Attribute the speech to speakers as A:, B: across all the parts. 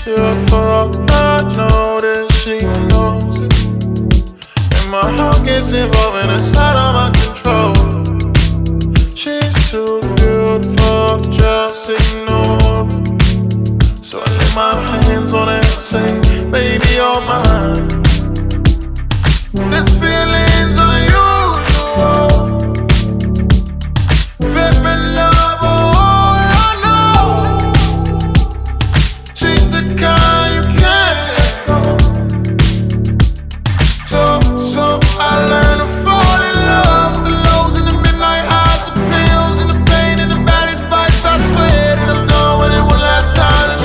A: Yeah, fuck, I know that she knows it. And my heart gets involved and it's out of my control. She's too beautiful, just ignore it. So I lay my hands on it and say, baby, you're mine. This feeling's unusual. Very love, all I know. She's the kind you can't let go. So I learned to fall in love with the lows and the midnight highs, the pills and the pain and the bad advice. I swear that I'm done with it one last time.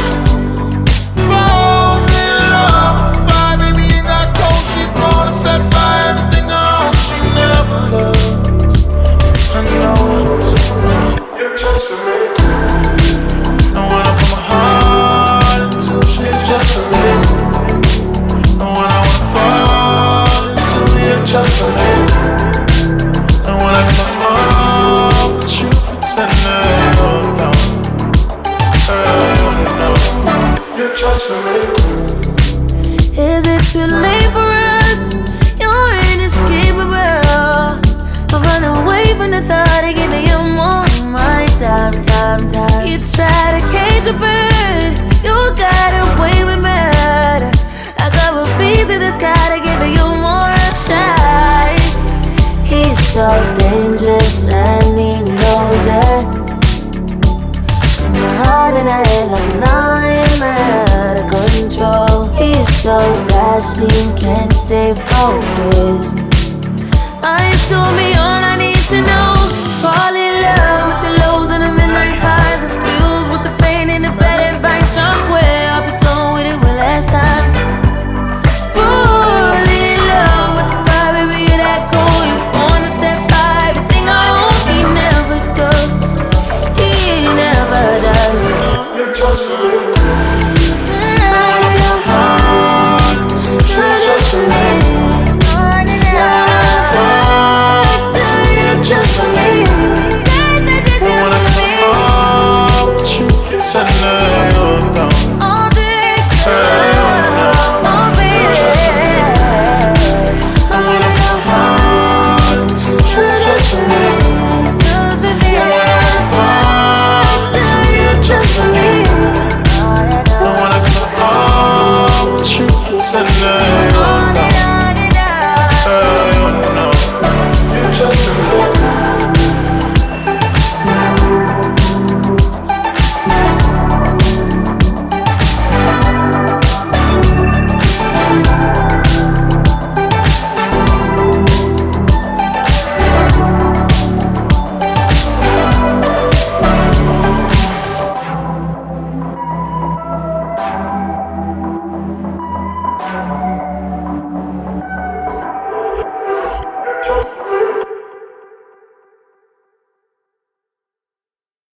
A: Falls in love, fire, baby, ain't got cold. She's born to set fire, everything I own. She never does. I know you're just for me. And when I put my heart into, she's just for me. And when I wanna fall into, you're just for me. And when I come home, but you pretend that you're down. No, you're just for me.
B: Is it too late for us? You're inescapable. But run away from the thought of giving you more of my time. You try to cage a bird, you got away with murder. I got a piece of this guy to give you more shine. He's so dangerous and he knows it. My heart and I head like a nightmare out of control. He's so gassy and can't stay focused. Eyes told me all I need to know. Fall in love with the lows and the midnight highs, the pills with the pain and the bad advice. I swear I'll be gone with it one last time. Fall in love with the fire, baby, you're that cool. You wanna set fire, everything I own. He never does. He never does.
A: You're just for me.
B: Just for me. Just for me.